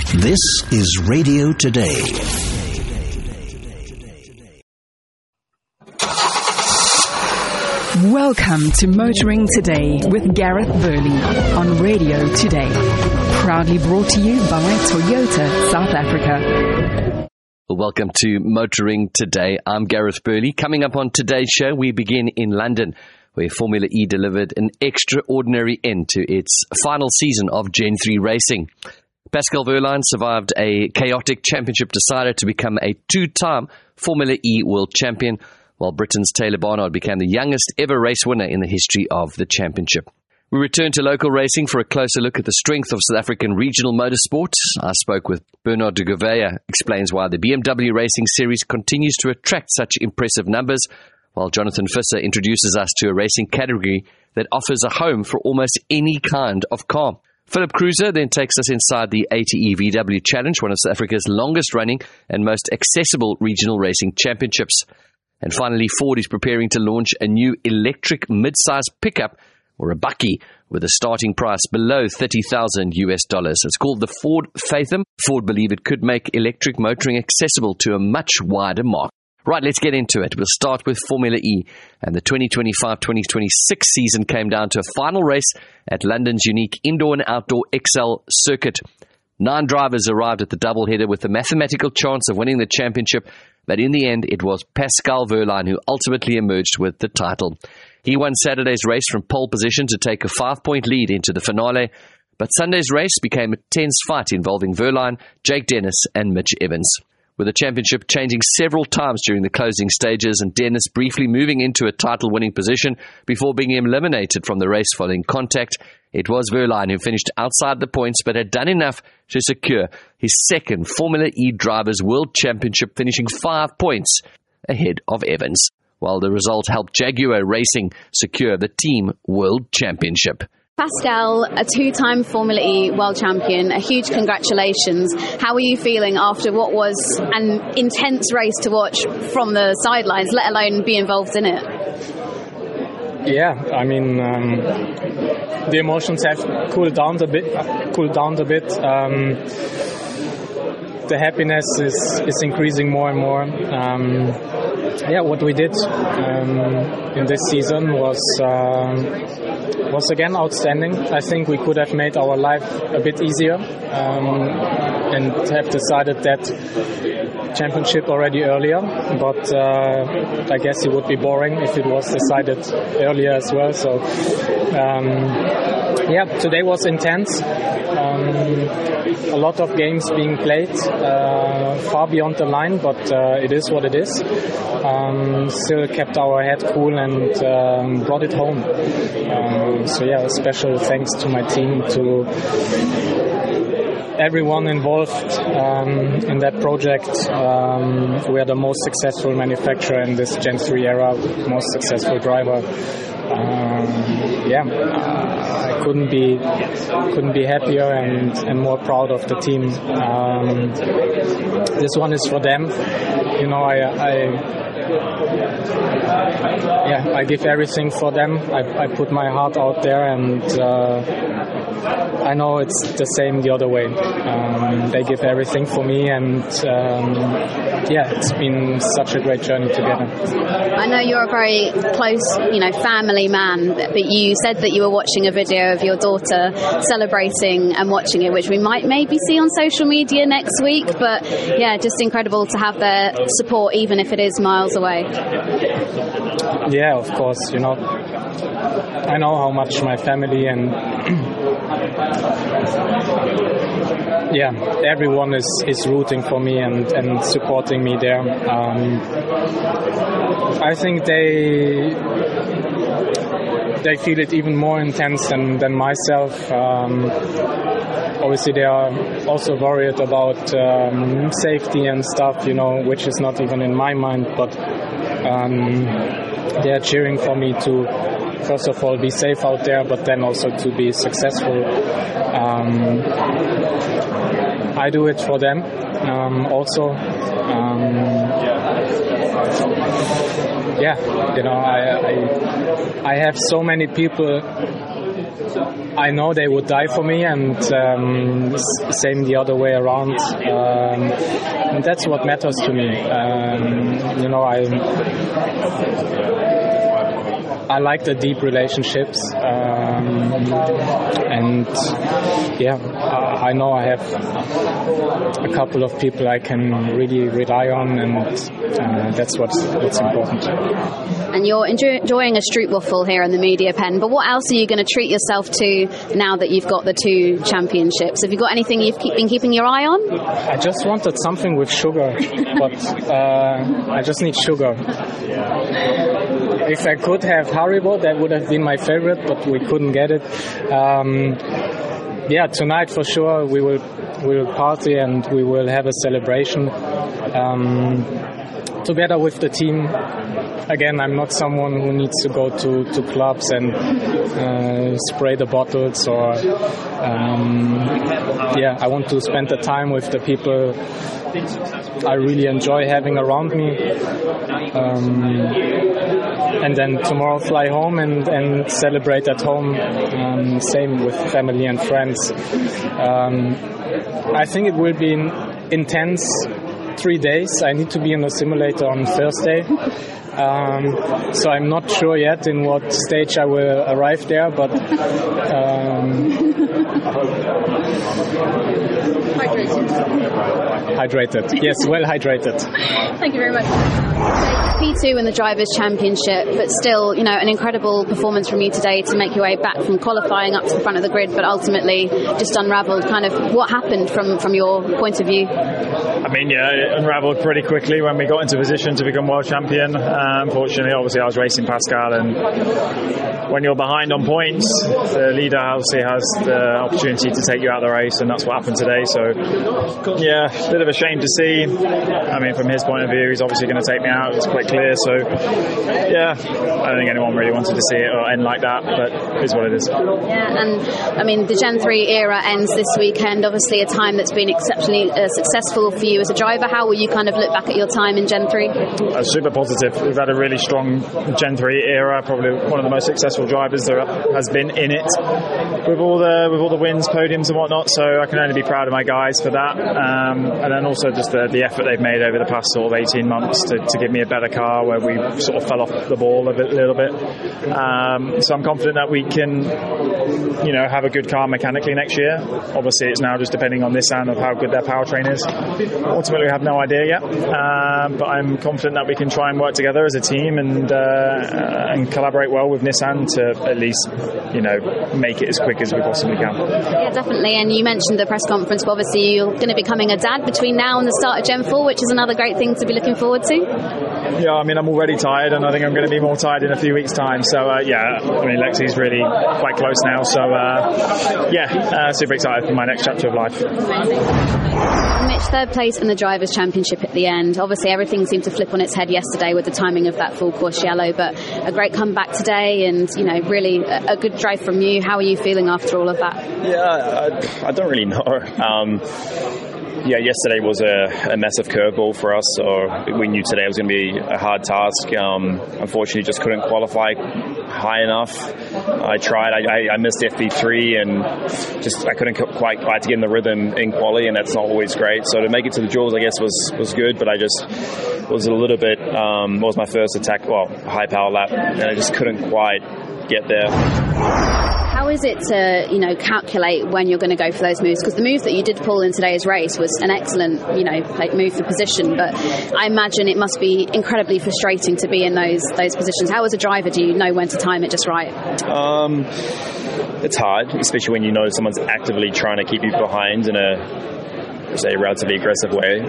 This is Radio Today. Welcome to Motoring Today with Gareth Burley on Radio Today. Proudly brought to you by Toyota South Africa. Welcome to Motoring Today. I'm Gareth Burley. Coming up on today's show, we begin in London, where Formula E delivered an extraordinary end to its final season of Gen 3 racing. Pascal Wehrlein survived a chaotic championship decider to become a two-time Formula E world champion, while Britain's Taylor Barnard became the youngest ever race winner in the history of the championship. We return to local racing for a closer look at the strength of South African regional motorsport. I spoke with Bernard de Gouveia, explains why the BMW Racing Series continues to attract such impressive numbers, while Jonathan Visser introduces us to a racing category that offers a home for almost any kind of car. Philip Cruiser then takes us inside the ATE VW Challenge, one of South Africa's longest running and most accessible regional racing championships. And finally, Ford is preparing to launch a new electric mid-size pickup, or a bakkie, with a starting price below $30,000 US. It's called the Ford Fathom. Ford believe it could make electric motoring accessible to a much wider market. Right, let's get into it. We'll start with Formula E, and the 2025-2026 season came down to a final race at London's unique indoor and outdoor XL circuit. 9 drivers arrived at the doubleheader with a mathematical chance of winning the championship, but in the end it was Pascal Wehrlein who ultimately emerged with the title. He won Saturday's race from pole position to take a 5-point lead into the finale, but Sunday's race became a tense fight involving Wehrlein, Jake Dennis and Mitch Evans. With the championship changing several times during the closing stages and Dennis briefly moving into a title-winning position before being eliminated from the race following contact, it was Wehrlein who finished outside the points but had done enough to secure his second Formula E Drivers' World Championship, finishing 5 points ahead of Evans, while the result helped Jaguar Racing secure the Team World Championship. Pascal, a 2-time Formula E world champion, a huge congratulations. How are you feeling after what was an intense race to watch from the sidelines, let alone be involved in it? Yeah, I mean, the emotions have cooled down a bit. The happiness is increasing more and more. What we did in this season was again outstanding. I think we could have made our life a bit easier and have decided that championship already earlier, but I guess it would be boring if it was decided earlier as well. So today was intense. A lot of games being played, far beyond the line, but it is what it is. Still kept our head cool and brought it home. A special thanks to my team, to everyone involved in that project. We are the most successful manufacturer in this Gen 3 era, most successful driver. I couldn't be happier and more proud of the team. This one is for them. You know, I give everything for them. I put my heart out there, and I know it's the same the other way. They give everything for me, and it's been such a great journey together. I know you're a very close, family man, but you said that you were watching a video of your daughter celebrating and watching it, which we might maybe see on social media next week. But just incredible to have their support, even if it is miles away. Yeah, of course. I know how much my family and everyone is rooting for me and supporting me there. I think they feel it even more intense than myself. Obviously, they are also worried about safety and stuff, which is not even in my mind, but they are cheering for me to, first of all, be safe out there, but then also to be successful. I do it for them also. I have so many people I know they would die for me, and same the other way around. And that's what matters to me. I like the deep relationships, and I know I have a couple of people I can really rely on, and that's what's important. And you're enjoying a Stroopwafel here in the media pen, but what else are you going to treat yourself to now that you've got the 2 championships? Have you got anything you've been keeping your eye on? I just wanted something with sugar, but I just need sugar. If I could have Haribo, that would have been my favorite, but we couldn't get it. Tonight for sure we will party and we will have a celebration together with the team. Again, I'm not someone who needs to go to clubs and spray the bottles, or I want to spend the time with the people I really enjoy having around me, and then tomorrow fly home and celebrate at home, same with family and friends. I think it will be intense 3 days. I need to be in the simulator on Thursday. So I'm not sure yet in what stage I will arrive there, but hydrated. Yes, well hydrated. Thank you very much. P2 in the Drivers' Championship, but still, an incredible performance from you today to make your way back from qualifying up to the front of the grid, but ultimately just unravelled. Kind of what happened from your point of view? It unravelled pretty quickly when we got into position to become world champion. Unfortunately, obviously, I was racing Pascal, and when you're behind on points, the leader obviously has the opportunity to take you out of the race, and that's what happened today. So, a bit of a shame to see. From his point of view, he's obviously going to take me out. It's quite clear. So, I don't think anyone really wanted to see it or end like that, but it is what it is. Yeah, and the Gen 3 era ends this weekend. Obviously, a time that's been exceptionally successful for you as a driver. How will you kind of look back at your time in Gen 3? Super positive. We've had a really strong Gen 3 era, probably one of the most successful drivers there has been in it, with all the wins, podiums and whatnot. So I can only be proud of my guys for that, and then also just the effort they've made over the past sort of 18 months to give me a better car, where we sort of fell off the ball a little bit. So I'm confident that we can have a good car mechanically next year. Obviously it's now just depending on Nissan of how good their powertrain is. Ultimately we have no idea yet, but I'm confident that we can try and work together as a team and collaborate well with Nissan to at least make it as quick as we possibly can. Yeah, definitely. And you mentioned the press conference, but obviously you're going to be becoming a dad between now and the start of Gen 4, which is another great thing to be looking forward to. Yeah, I'm already tired, and I think I'm going to be more tired in a few weeks' time. So, Lexi's really quite close now. So, super excited for my next chapter of life. Amazing. Mitch, third place in the Drivers' Championship at the end. Obviously, everything seemed to flip on its head yesterday with the timing of that full course yellow, but a great comeback today, and really a good drive from you. How are you feeling after all of that? Yeah, I don't really know. Yesterday was a massive curveball for us, so we knew today was going to be a hard task. Unfortunately, just couldn't qualify high enough. I tried. I missed FP3 and I couldn't quite get in the rhythm in quali, and that's not always great. So to make it to the duels, I guess was good, but I just was a little bit. Was my first attack, high power lap, and I just couldn't quite get there. How is it to, calculate when you're going to go for those moves? Because the moves that you did pull in today's race was an excellent, move for position. But I imagine it must be incredibly frustrating to be in those positions. How, as a driver, do you know when to time it just right? It's hard, especially when you know someone's actively trying to keep you behind in a relatively aggressive way.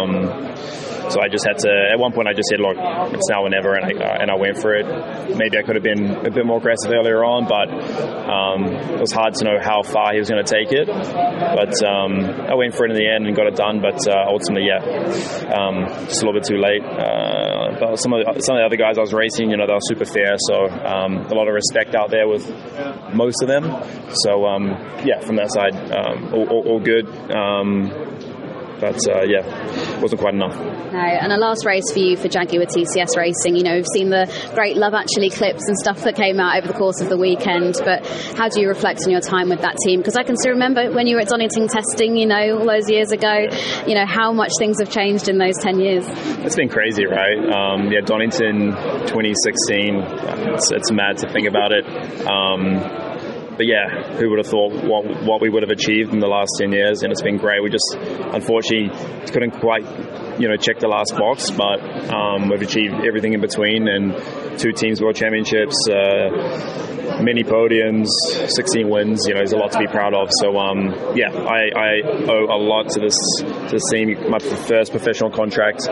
So I just had to. At one point, I just said, "Look, it's now or never," and I went for it. Maybe I could have been a bit more aggressive earlier on, but it was hard to know how far he was going to take it. But I went for it in the end and got it done. But ultimately, just a little bit too late. But some of the other guys I was racing, they were super fair. So a lot of respect out there with most of them. So from that side, all good. but yeah, wasn't quite enough. No, and a last race for you for Jaguar TCS Racing. You know, we've seen the great Love Actually clips and stuff that came out over the course of the weekend, but how do you reflect on your time with that team? Because I can still remember when you were at Donington testing, you know, all those years ago, you know, how much things have changed in those 10 years. It's been crazy, right? Yeah, Donington 2016, it's mad to think about it. But yeah, who would have thought what we would have achieved in the last 10 years? And it's been great. We just, unfortunately, couldn't quite, check the last box, but we've achieved everything in between, and 2 teams world championships, many podiums, 16 wins. There's a lot to be proud of. So yeah, I owe a lot to this team. My first professional contract.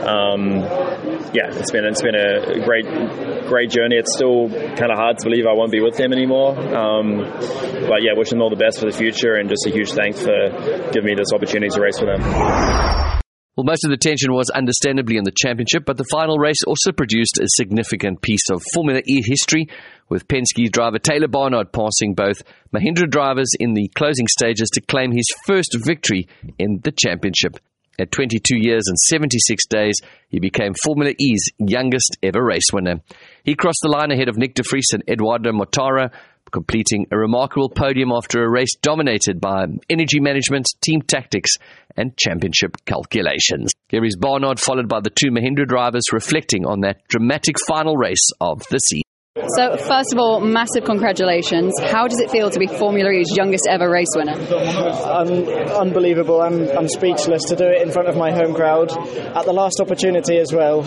Yeah, it's been a great journey. It's still kind of hard to believe I won't be with them anymore. But yeah, wishing them all the best for the future, and just a huge thanks for giving me this opportunity to race for them. Well, most of the tension was understandably in the championship, but the final race also produced a significant piece of Formula E history, with Penske driver Taylor Barnard passing both Mahindra drivers in the closing stages to claim his first victory in the championship. At 22 years and 76 days, he became Formula E's youngest ever race winner. He crossed the line ahead of Nick de Vries and Eduardo Mortara, completing a remarkable podium after a race dominated by energy management, team tactics, and championship calculations. Here is Barnard, followed by the 2 Mahindra drivers, reflecting on that dramatic final race of the season. So, first of all, massive congratulations. How does it feel to be Formula E's youngest ever race winner? Unbelievable. I'm speechless to do it in front of my home crowd at the last opportunity as well.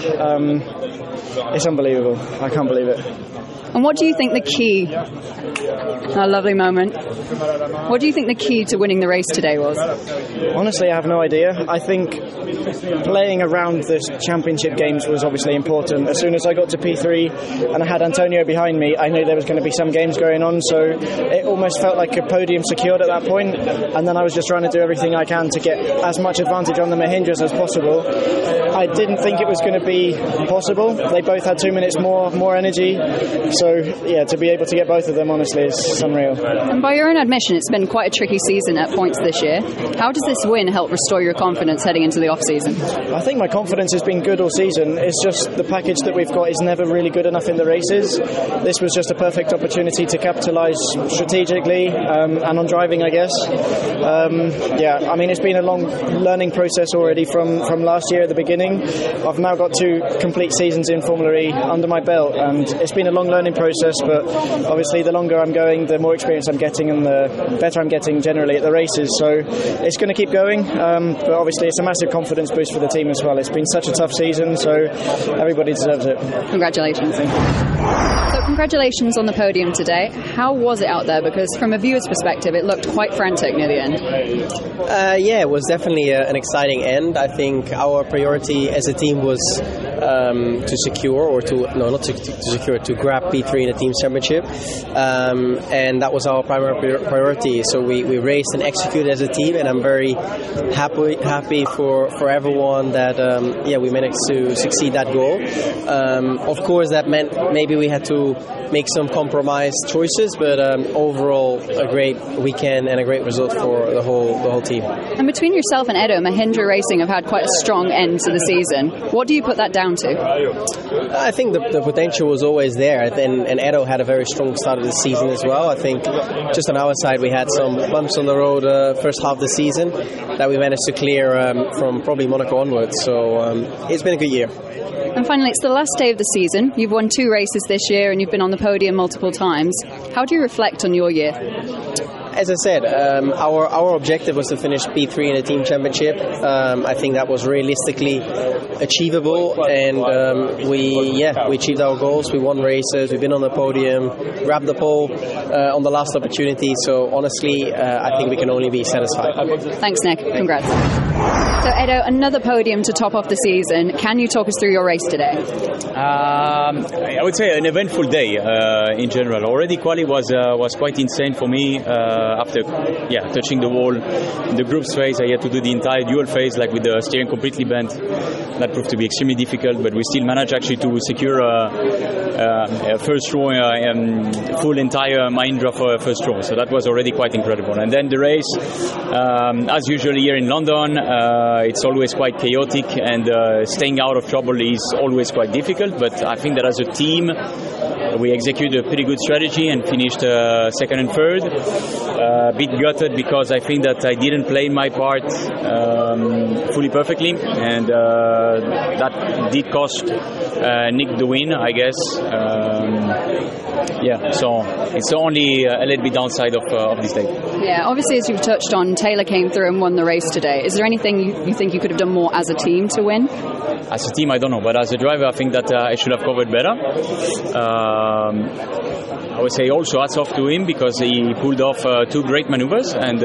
It's unbelievable. I can't believe it. And what do you think the key, a lovely moment, what do you think the key to winning the race today was? Honestly, I have no idea. I think playing around the championship games was obviously important. As soon as I got to P3 and I had Antonio behind me, I knew there was going to be some games going on, so it almost felt like a podium secured at that point. And then I was just trying to do everything I can to get as much advantage on the Mahindras as possible. I didn't think it was going to be possible. They both had 2 minutes more energy. So, yeah, to be able to get both of them, honestly, is unreal. And by your own admission, it's been quite a tricky season at points this year. How does this win help restore your confidence heading into the off-season? I think my confidence has been good all season. It's just the package that we've got is never really good enough in the races. This was just a perfect opportunity to capitalise strategically and on driving, I guess. Yeah, I mean, it's been a long learning process already from last year at the beginning. I've now got 2 complete seasons in Formula E under my belt, and it's been a long learning process, but obviously the longer I'm going, the more experience I'm getting and the better I'm getting generally at the races, so it's going to keep going, but obviously it's a massive confidence boost for the team as well. It's been such a tough season, so everybody deserves it. Congratulations. So congratulations on the podium today. How was it out there? Because from a viewer's perspective, it looked quite frantic near the end. Yeah, it was definitely an exciting end. I think our priority as a team was to secure, or to grab P3 in the team's championship, and that was our primary priority. So we raced and executed as a team, and I'm very happy for everyone that we managed to succeed that goal. Of course, that meant maybe we had to make some compromise choices, but overall a great weekend and a great result for the whole team. And between yourself and Edo, Mahindra Racing have had quite a strong end to the season. What do you put that down to? I think the potential was always there, and Edo had a very strong start of the season as well. I think just on our side we had some bumps on the road first half of the season that we managed to clear from probably Monaco onwards, so it's been a good year. And finally, it's the last day of the season. You've won 2 races this year and you've been on the podium multiple times. How do you reflect on your year? As I said, our objective was to finish P3 in the team championship. I think that was realistically achievable, and we achieved our goals. We won races, we've been on the podium, grabbed the pole on the last opportunity. So honestly, I think we can only be satisfied. Thanks, Nick. Congrats. So Edo, another podium to top off the season. Can you talk us through your race today? I would say an eventful day in general. Already quali was quite insane for me. after touching the wall in the groups phase, I had to do the entire dual phase, like with the steering completely bent. That proved to be extremely difficult, but we still managed actually to secure a first row, full entire Mahindra for first row. So that was already quite incredible. And then the race, as usual here in London, it's always quite chaotic, and staying out of trouble is always quite difficult. But I think that as a team, we executed a pretty good strategy and finished second and third. A bit gutted because I think that I didn't play my part fully perfectly, and that did cost Nick the win, I guess. So it's only a little bit downside of this day. Yeah, obviously, as you've touched on, Taylor came through and won the race today. Is there anything you think you could have done more as a team to win? As a team, I don't know, but as a driver, I think that I should have covered better. I would say also hats off to him because he pulled off two great maneuvers, and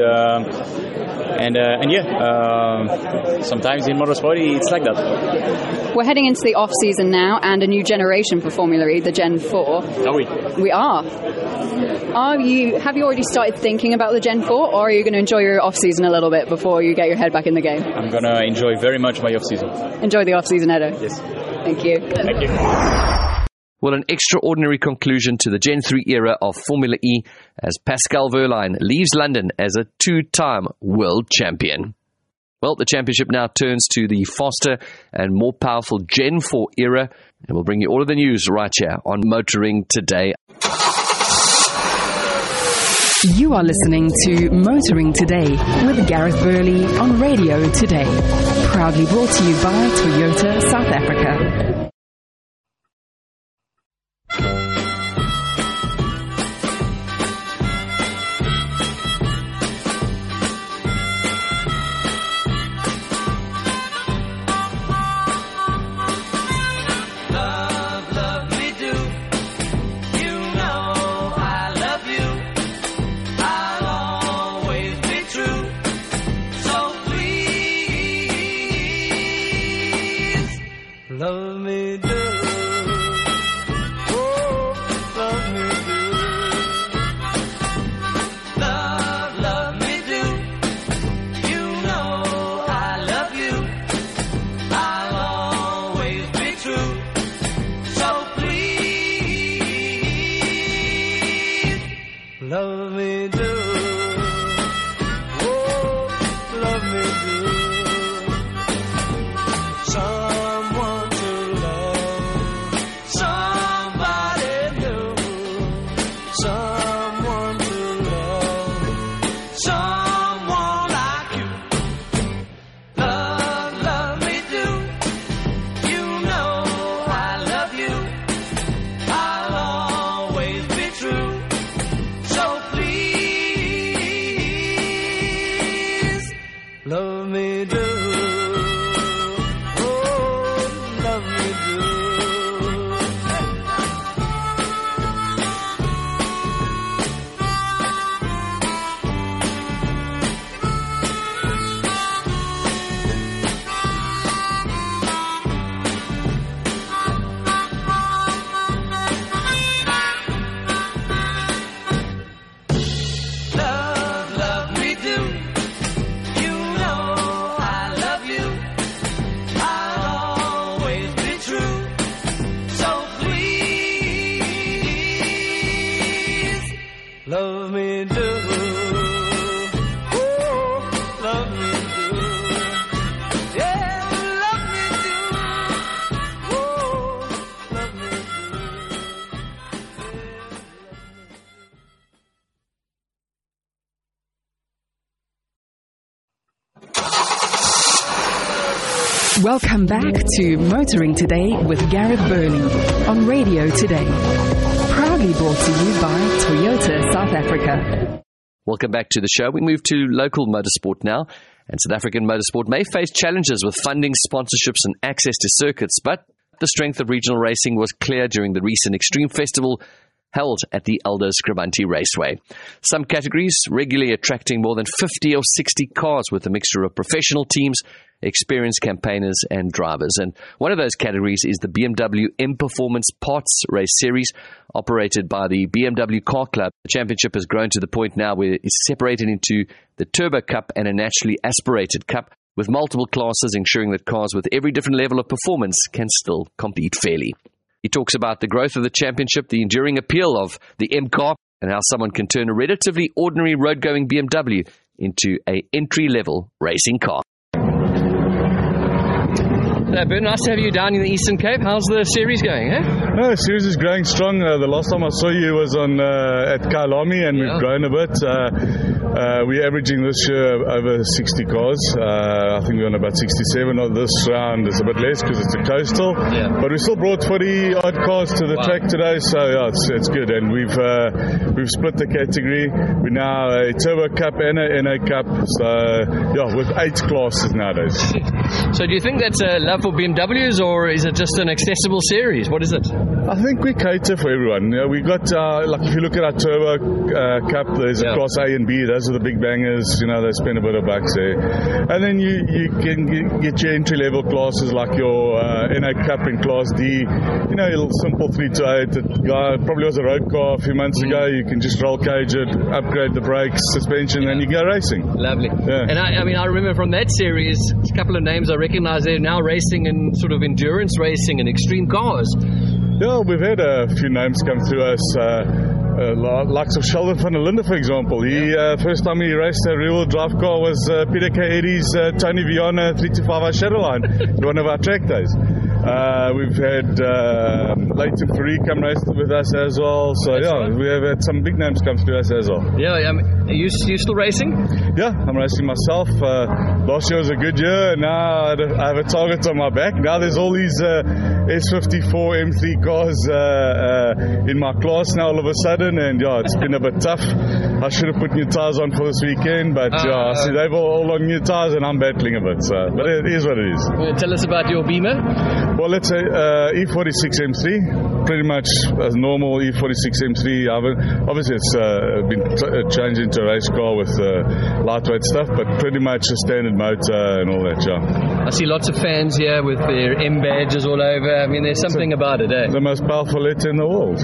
sometimes in motorsport it's like that. We're heading into the off-season now and a new generation for Formula E, the Gen 4. Are we? We are. Have you already started thinking about the Gen 4, or are you going to enjoy your off-season a little bit before you get your head back in the game? I'm going to enjoy very much my off-season. Enjoy the off-season, Edo. Yes. Thank you. Thank you. Well, an extraordinary conclusion to the Gen 3 era of Formula E as Pascal Wehrlein leaves London as a two-time world champion. Well, the championship now turns to the faster and more powerful Gen 4 era, and we'll bring you all of the news right here on Motoring Today. You are listening to Motoring Today with Gareth Burley on Radio Today. Proudly brought to you by Toyota South Africa. Love me do, oh, love me do. Love me do. You know I love you. I'll always be true. So please, love me do. Oh, love me do. Love me do, oh, love me do. Love me do. Love me do, oh, love me do, yeah, love me do, oh, love me do. Welcome back to Motoring Today with Gareth Burley on Radio Today. Proudly brought to you by Toyota South Africa. Welcome back to the show. We move to local motorsport now. And South African motorsport may face challenges with funding, sponsorships and access to circuits, but the strength of regional racing was clear during the recent Extreme Festival held at the Aldo Scribante Raceway. Some categories regularly attracting more than 50 or 60 cars with a mixture of professional teams, experienced campaigners and drivers. And one of those categories is the BMW M Performance Parts Race Series, operated by the BMW Car Club. The championship has grown to the point now where it's separated into the Turbo Cup and a naturally aspirated cup, with multiple classes ensuring that cars with every different level of performance can still compete fairly. He talks about the growth of the championship, the enduring appeal of the M car, and how someone can turn a relatively ordinary road-going BMW into an entry-level racing car. Ben, nice to have you down in the Eastern Cape. How's the series going, eh? No, the series is growing strong. The last time I saw you was on at Kyalami, and we've grown a bit. We're averaging this year over 60 cars. I think we're on about 67. This round is a bit less because it's a coastal. But we still brought 40 odd cars to the track today, so yeah, it's good. And we've split the category. We're now a Turbo Cup and a NA Cup. So yeah, with 8 classes nowadays. So do you think that's a love for BMWs, or is it just an accessible series? What is it? I think we cater for everyone. You know, we got like if you look at our Turbo Cup, there's a class A and B. Those are the big bangers. You know, they spend a bit of bucks there, and then you can get your entry level classes like your NA Cup in Class D. You know, your little simple 3 to 8. It probably was a road car a few months ago. You can just roll cage it, upgrade the brakes, suspension, and you go racing. Lovely. Yeah. And I mean, I remember from that series, a couple of names I recognize. They're now racing in sort of endurance racing and extreme cars. Yeah, we've had a few names come through us. Likes of Sheldon van der Linde, for example. He first time he raced a rear-wheel drive car was Peter K. Eddy's Tony Viana 325i Shadowline, one of our track days. We've had Leighton Fourie come race with us as well. So we have had some big names come through us as well. Yeah, are you still racing? Yeah, I'm racing myself. Last year was a good year, and now I have a target on my back. Now there's all these S54 M3 cars in my class now all of a sudden, and yeah, it's been a bit tough. I should have put new tyres on for this weekend, but I see they've all on new tyres and I'm battling a bit. So, but it is what it is. Tell us about your Beamer. Well, let's say E46 M3, pretty much a normal E46 M3. Obviously, it's been changed into a race car with lightweight stuff, but pretty much a standard motor and all that, yeah. I see lots of fans here with their M badges all over. I mean, there's something about it, eh? The most powerful letter in the world.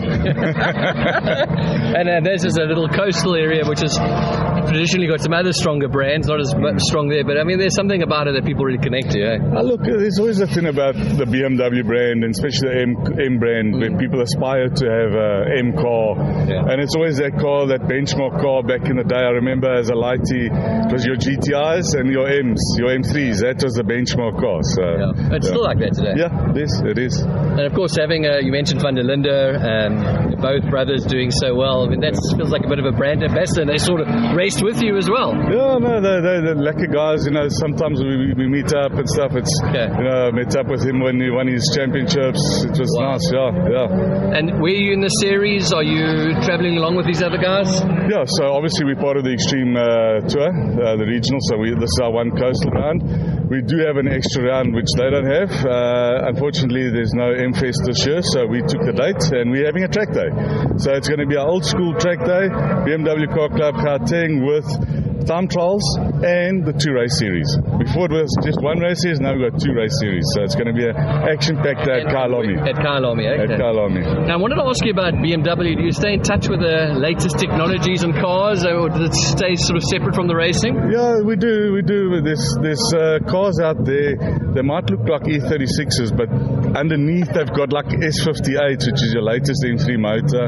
And this is a little coastal area which has traditionally got some other stronger brands, not as strong there, but I mean, there's something about it that people really connect to, eh? Look, there's always a thing about the BMW brand, and especially the M brand, where people aspire to have an M car. And it's always that car, that benchmark car back in the day. I remember as a lighty, it was your GTIs and your M's, your M3s. That was the benchmark car. So, It's still like that today. Yeah, it is. And of course, having you mentioned van der Linde, both brothers doing so well. I mean, that feels like a bit of a brand ambassador. They sort of raced with you as well. Yeah, no, they're lucky guys. You know, sometimes we meet up and stuff. It's you know, met up with him when he won his championships. It was nice. Yeah. And were you in the series? Are you travelling along with these other guys? Yeah. So obviously we're part of the Extreme Tour, the regional. So this is our one coastal round. We do have an extra round which they don't have. Unfortunately, there's no M-Fest this year, so we took the date and we're having a track day. So it's going to be our old school track day, BMW Car Club Gauteng with time trials and the 2 race series. Before it was just 1 race series, now we've got 2 race series. So it's going to be an action-packed day at Kyalami. At Kyalami, okay. At Kyalami. Now, I wanted to ask you about BMW. Do you stay in touch with the latest technologies and cars, or does it stay sort of separate from the racing? Yeah, we do. There's cars out there. They might look like E36s, but underneath they've got like S58s, which is your latest M3 motor.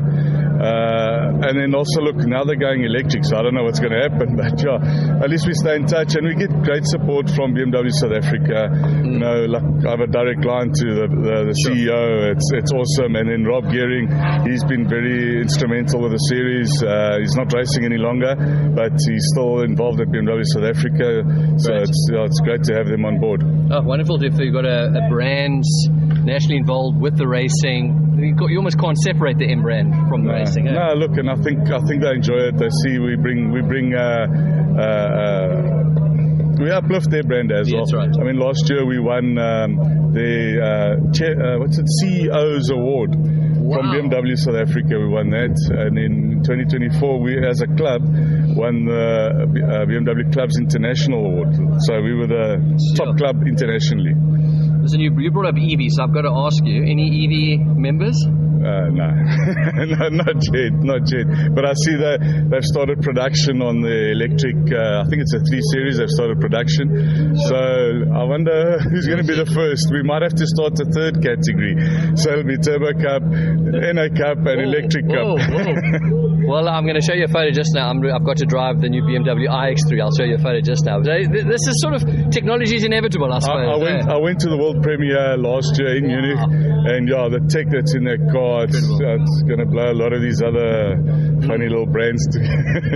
And then also look, now they're going electric, so I don't know what's going to happen, but yeah, at least we stay in touch and we get great support from BMW South Africa. You know, like I have a direct line to the CEO. It's awesome. And then Rob Gearing, he's been very instrumental with the series. He's not racing any longer, but he's still involved at BMW South Africa. So it's great to have them on board. Oh, wonderful if you've got a brand nationally involved with the racing. You almost can't separate the M brand from the racing. No, look, and I think they enjoy it. They see we uplift their brand as well. That's right. I mean, last year we won the CEO's award. From BMW South Africa, we won that. And in 2024, we, as a club, won the BMW Clubs International Award. So we were the top club internationally. Listen, you brought up EV, so I've got to ask you, any EV members? No. No, not yet. But I see that they've started production on the electric, I think it's a 3 Series, they've started production. So I wonder who's going to be the first. We might have to start a third category. So it'll be Turbo Cup, NA Cup and Electric Cup. Well, I'm going to show you a photo just now. I've got to drive the new BMW iX3. I'll show you a photo just now. This is sort of, technology is inevitable, I suppose. I went to the world premiere last year in Munich, and the tech that's in that car, it's going to blow a lot of these other funny little brands to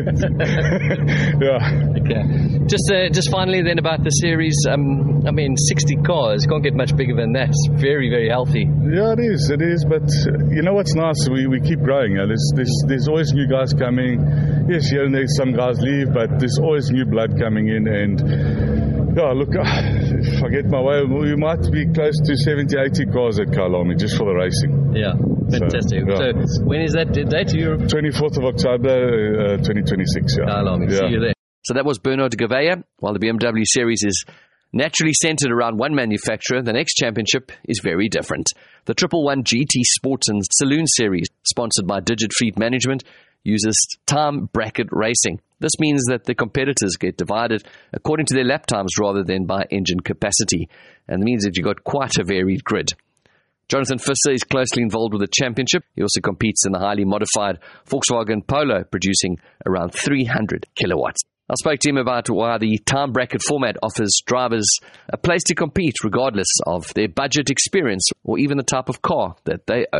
Okay. Just finally then about the series, 60 cars, can't get much bigger than that. It's very, very healthy. Yeah, it is, but you know what's nice, we keep growing. There's always new guys coming. Yes, here and there some guys leave, but there's always new blood coming in, and look, if I get my way, we might be close to 70, 80 cars at Kyalami just for the racing. Yeah, fantastic. So when is that date? 24th of October, 2026. Kyalami, see you there. So that was Bernard Gouveia. While the BMW series is naturally centered around one manufacturer, the next championship is very different. The 111 GT Sports and Saloon Series, sponsored by Digit Fleet Management, uses time bracket racing. This means that the competitors get divided according to their lap times rather than by engine capacity, and it means that you've got quite a varied grid. Jonathan Visser is closely involved with the championship. He also competes in the highly modified Volkswagen Polo, producing around 300 kilowatts. I spoke to him about why the time bracket format offers drivers a place to compete regardless of their budget, experience, or even the type of car that they own.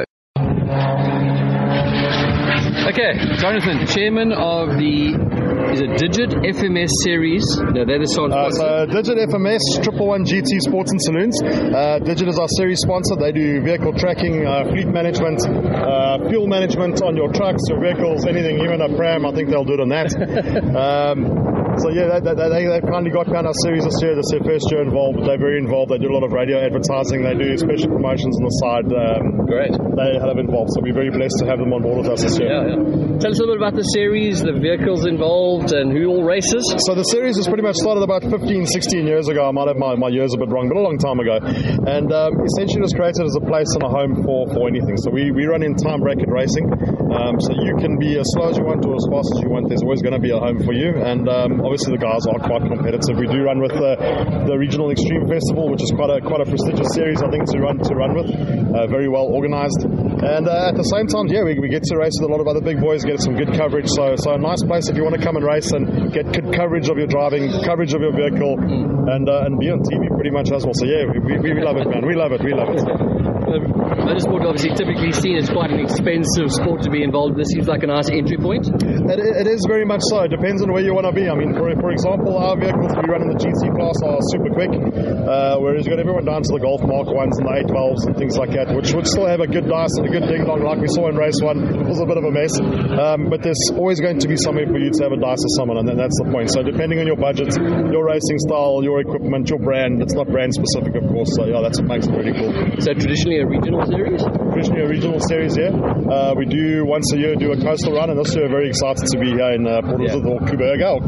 Okay, Jonathan, chairman of the Digit FMS series. No, they're the sponsor. Digit FMS, 111 GT Sports and Saloons. Digit is our series sponsor. They do vehicle tracking, fleet management, fuel management on your trucks, your vehicles, anything, even a pram. I think they'll do it on that. So yeah, they've kindly got down our series this year. This is their first year involved. They're very involved. They do a lot of radio advertising. They do special promotions on the side. Great. They have involved. So we're very blessed to have them on board with us this year. Yeah. Tell us a little bit about the series, the vehicles involved, and who all races. So the series was pretty much started about 15, 16 years ago. I might have my years a bit wrong, but a long time ago. And essentially it was created as a place and a home for anything. So we run in time bracket racing. So you can be as slow as you want or as fast as you want. There's always going to be a home for you. And obviously the guys are quite competitive. We do run with the Regional Extreme Festival, which is quite a prestigious series, I think, to run with. Very well organised. And at the same time, we get to race with a lot of other big boys, get some good coverage. So a nice place if you want to come and race and get good coverage of your driving, coverage of your vehicle, and be on TV pretty much as well. So we love it, man. We love it. Motorsport obviously typically seen as quite an expensive sport to be involved. This seems like a nice entry point. It is very much so. It depends on where you want to be. I mean, for example, our vehicles we run in the GT class are super quick, whereas you got everyone down to the Golf Mark 1s and the 812s and things like that, which would still have a good dice and a good ding dong like we saw in race 1. It was a bit of a mess, but there's always going to be somewhere for you to have a dice with someone, and that's the point. So depending on your budget, your racing style, your equipment, your brand, it's not brand specific, of course. So that's what makes it really cool. So traditionally a regional series? Traditionally a regional series, yeah. We do once a year do a coastal run, and this year we're very excited to be here in Port Elizabeth or Kuberga.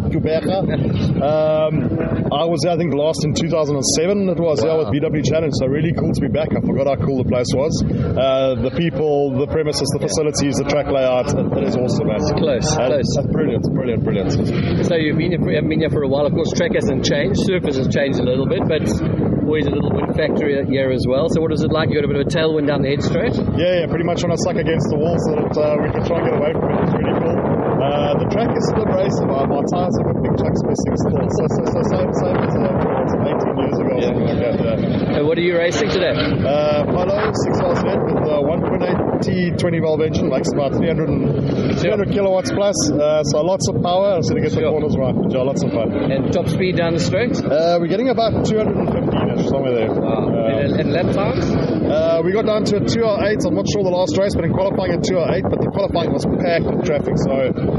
I was there, I think, last in 2007. It was with BW Challenge, so really cool to be back. I forgot how cool the place was. The people, the premises, the facilities, the track layout. It is awesome, man. It's close. That's brilliant. So you've been here for a while. Of course, track hasn't changed. Surface has changed a little bit, but always a little wind factor here as well. So what is it like? You got a bit of a tailwind down the head straight? Yeah, pretty much when I suck against the wall so that we can try and get away from it. It's really cool. The track is still abrasive. My tyres have got big chunks missing still. So same as 18 years ago. Yeah. Something like that. And what are you racing today? Polo 6RZ with 1.8T 20-valve engine, makes about 300 kilowatts plus. So lots of power. So to get the corners right. Yeah, lots of fun. And top speed down the straight? We're getting about 215. somewhere there. And lap times? We got down to a 2:08. I'm not sure the last race, but in qualifying at 2:08, but the qualifying was packed with traffic. So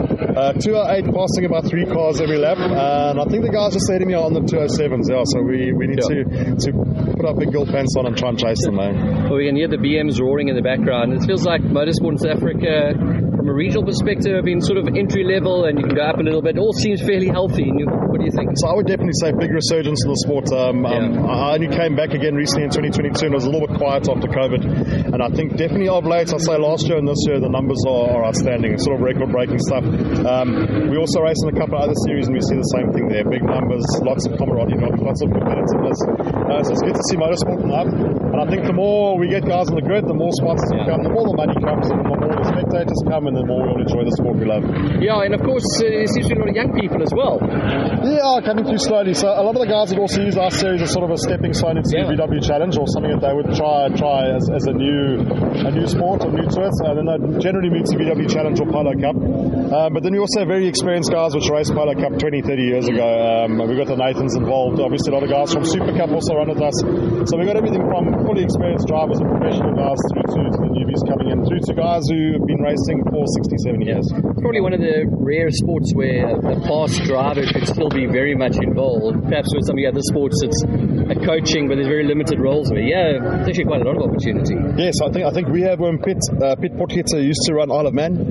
2:08, passing about 3 cars every lap. And I think the guys are setting me on the 2:07s. Yeah, so we need to put our big girl pants on and try and chase them, man. Well, we can hear the BMs roaring in the background. It feels like motorsport in South Africa, from a regional perspective, have been sort of entry level, and you can go up a little bit. It all seems fairly healthy. What do you think? So I would definitely say big resurgence in the sport. I only came back again recently in 2022, and it was a little bit quiet after COVID. And I think definitely of late, I'd say last year and this year, the numbers are outstanding, sort of record-breaking stuff. We also race in a couple of other series, and we see the same thing there. Big numbers, lots of camaraderie, lots of competitiveness. So it's good to see motorsport up. And I think the more we get guys on the grid, the more sponsors come, the more the money comes, and the more the spectators come, and the more we all enjoy the sport we love. Yeah, and of course, there seems to be a lot of young people as well. Yeah, coming through slowly. So a lot of the guys would also use our series as sort of a stepping stone into the VW Challenge, or something that they would try as a new sport or new to it. Then they'd generally move to VW Challenge or Polo Cup. But then we also have very experienced guys which raced Polo Cup 20, 30 years ago. We've got the Nathans involved. Obviously, a lot of guys from Super Cup also run with us. So we've got everything from fully experienced drivers and professional guys through to the newbies coming in, through to guys who have been racing for 60, 70 years. It's probably one of the rare sports where a past driver could still be very much involved. Perhaps with some of the other sports, it's a coaching, but there's very limited roles. But yeah, there's actually quite a lot of opportunity. Yes, I think we have Piet Potgieter used to run Isle of Man,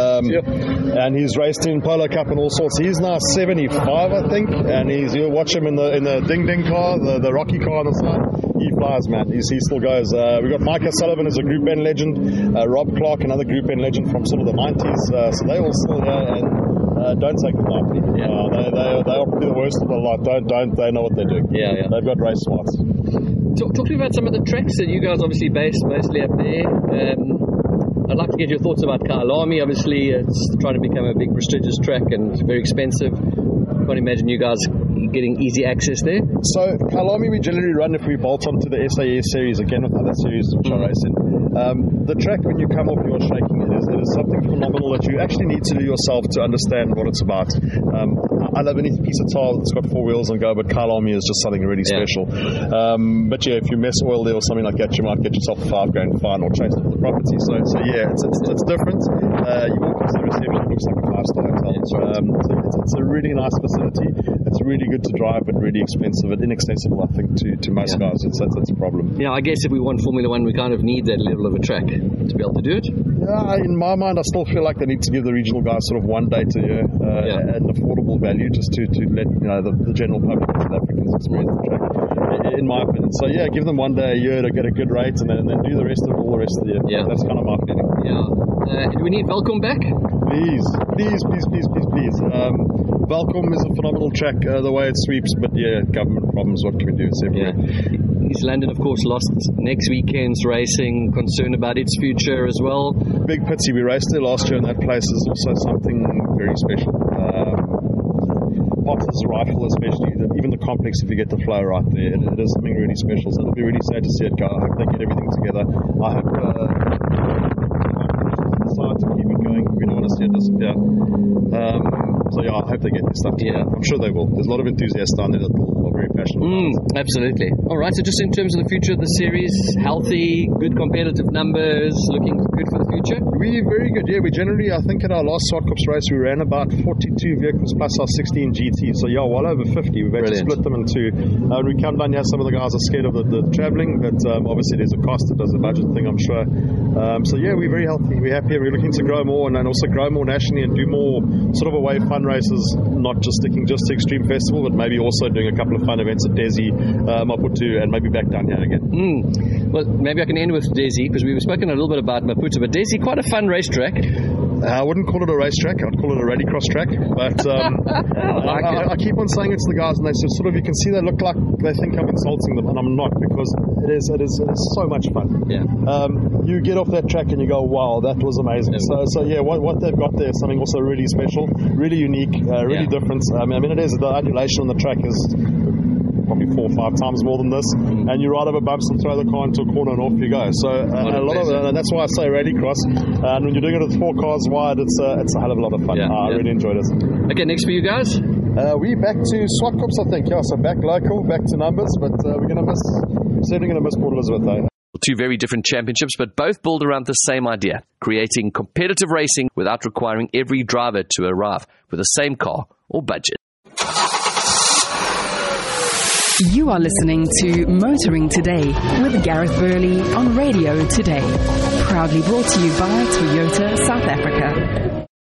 and he's raced in Polo Cup and all sorts. He's now 75, I think, and you'll watch him in the ding ding car, the Rocky car on the side. He flies, man. He still goes. We've got Micah Sullivan as a Group N legend, Rob Clark, another Group N legend from sort of the 90s. So they all still here, and don't take them lightly. They are probably the worst of the lot. They know what they're doing. They've got race smarts. Talk to me about some of the tracks that you guys obviously based mostly up there. I'd like to get your thoughts about Kyalami. Obviously, it's trying to become a big prestigious track and it's very expensive. I can't imagine you guys getting easy access there. So Kyalami we generally run if we bolt onto the SAS series, again with other series which I race in. The track, when you come off your shaking, it is something phenomenal that you actually need to do yourself to understand what it's about. I love any piece of tile that's got 4 wheels and go, but Kyalami is just something really special. But yeah, if you mess oil there or something like that, you might get yourself a $5,000 fine or chase off the property. So yeah, it's different. You walk into the reception, it looks like a 5-star hotel. It's a really nice facility. It's really good to drive, but really expensive and inaccessible, I think, to most guys. It's a problem. Yeah, I guess if we want Formula One, we kind of need that level of a track to be able to do it. Yeah, in my mind, I still feel like they need to give the regional guys sort of one day to year an affordable value, just to let the general public of South Africans experience the track. In my opinion. So yeah, give them one day a year to get a good rate, and then do the rest of all the rest of the year. Yeah, that's kind of my feeling. Yeah. Do we need Welkom back? Please. Welkom is a phenomenal track, the way it sweeps, but yeah, government problems, what can we do? It's everywhere. East London, of course, lost next weekend's racing, concerned about its future as well. Big pity, we raced there last year, and that place is also something very special. Potter's Rifle especially, even the complex, if you get the flow right there, it is something really special, so it'll be really sad to see it go. I hope they get everything together. I hope decide to keep it going. We don't want to see it disappear. So yeah, I hope they get this stuff together. I'm sure they will. There's a lot of enthusiasts down there that are very passionate. Absolutely. All right, so just in terms of the future of the series, healthy, good competitive numbers, looking good for the future? We're very good, yeah. We generally, I think at our last Swartkops race, we ran about 42 vehicles plus our 16 GT. So yeah, well over 50. We've actually split them in two. When we come down here, some of the guys are scared of the travelling, but obviously there's a cost. It does a budget thing, I'm sure. So yeah, we're very healthy. We're happy. We're looking to grow more and also grow more nationally and do more sort of away fun races, not just sticking just to Extreme Festival, but maybe also doing a couple of fun events at Desi, Maputo, and maybe back down here again. Well, maybe I can end with Desi, because we've spoken a little bit about Maputo, but Desi, quite a fun racetrack. I wouldn't call it a racetrack. I'd call it a rallycross track. But I keep on saying it to the guys, and they sort of, you can see they look like they think I'm insulting them, and I'm not, because it is so much fun. Yeah. You get off that track and you go, wow, that was amazing. So yeah, what they've got there is something also really special, really unique, really different. I mean, it is, the undulation on the track is probably 4 or 5 times more than this, and you ride over bumps and throw the car into a corner and off you go. So a lot of, and that's why I say rallycross. And when you're doing it with 4 cars wide, it's a hell of a lot of fun. I really enjoyed it. Okay, next for you guys. We back to SWAT Corps, I think. Yeah, so back local, back to numbers, but we're going to certainly going to miss Port Elizabeth, eh? Two very different championships, but both build around the same idea, creating competitive racing without requiring every driver to arrive with the same car or budget. You are listening to Motoring Today with Gareth Burley on Radio Today. Proudly brought to you by Toyota South Africa.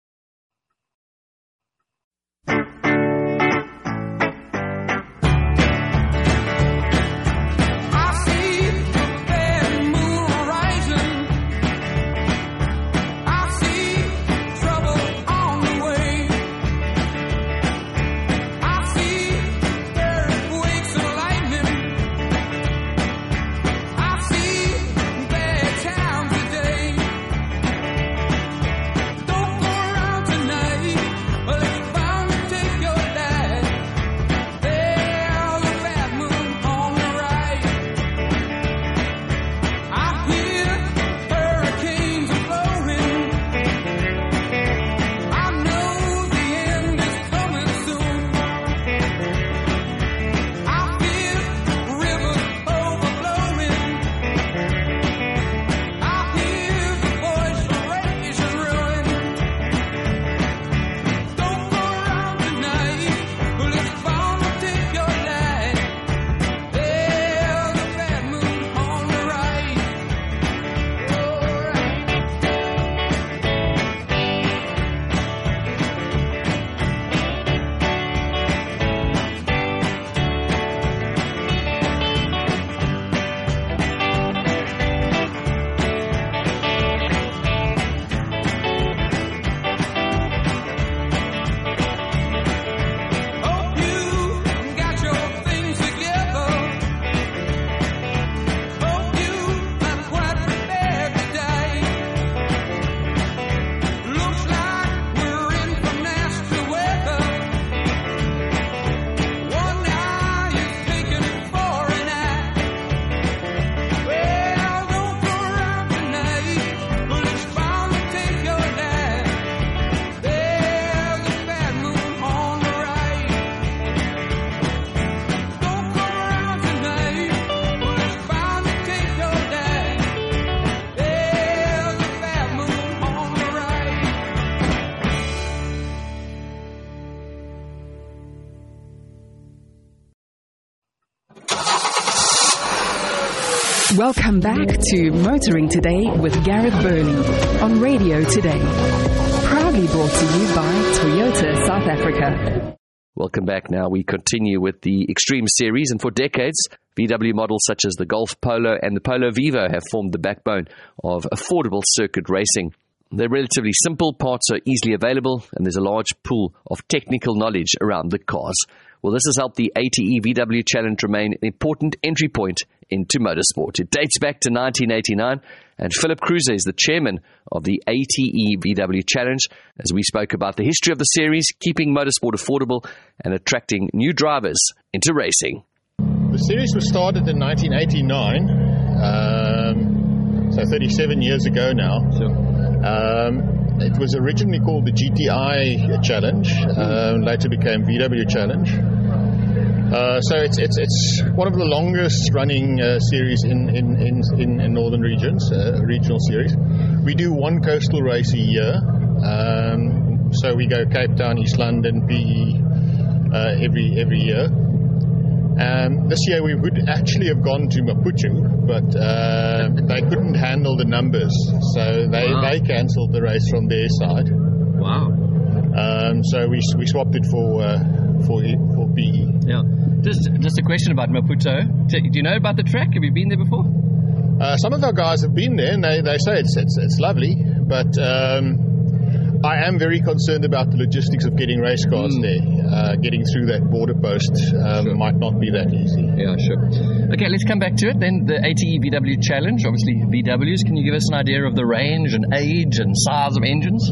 Welcome back to Motoring Today with Gareth Burley on Radio Today. Proudly brought to you by Toyota South Africa. Welcome back. Now we continue with the Extreme Series, and for decades, VW models such as the Golf Polo and the Polo Vivo have formed the backbone of affordable circuit racing. They're relatively simple, parts are easily available, and there's a large pool of technical knowledge around the cars. Well, this has helped the ATE VW Challenge remain an important entry point into motorsport. It dates back to 1989, and Philip Kruse is the chairman of the ATE VW Challenge, as we spoke about the history of the series, keeping motorsport affordable and attracting new drivers into racing. The series was started in 1989, so 37 years ago now. It was originally called the GTI Challenge, later became VW Challenge. So it's one of the longest running series in northern regions, regional series. We do one coastal race a year, so we go Cape Town, East London, PE every year. This year we would actually have gone to Maputo, but they couldn't handle the numbers, so they cancelled the race from their side. Wow! So we swapped it for PE. Yeah. Just a question about Maputo. Do you know about the track? Have you been there before? Some of our guys have been there, and they say it's lovely, but I am very concerned about the logistics of getting race cars there. Getting through that border post might not be that easy. Yeah, sure. Okay, let's come back to it then. The ATE VW Challenge, obviously VWs. Can you give us an idea of the range and age and size of engines?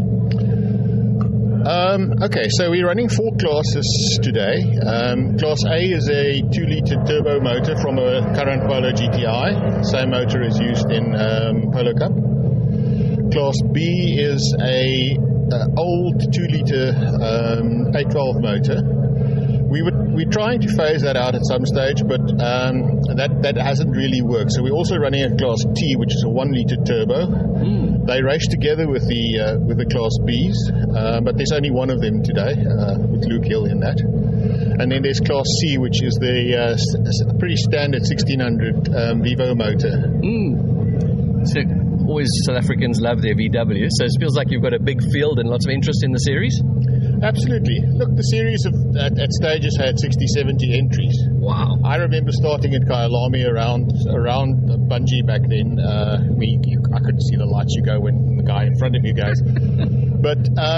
Okay, so we're running 4 classes today. Class A is a 2-litre turbo motor from a current Polo GTI. Same motor is used in Polo Cup. Class B is a old 2-litre 812 motor we're trying to phase that out at some stage, but that hasn't really worked. So we're also running a Class T, which is a 1 litre turbo. They race together with the Class Bs, but there's only one of them today, with Luke Hill in that. And then there's Class C, which is the pretty standard 1600 Vivo motor. So always South Africans love their VW, so it feels like you've got a big field and lots of interest in the series? Absolutely. Look, the series at stages had 60, 70 entries. Wow. I remember starting at Kyalami around Bungee back then. I couldn't see the lights you go when the guy in front of you goes. But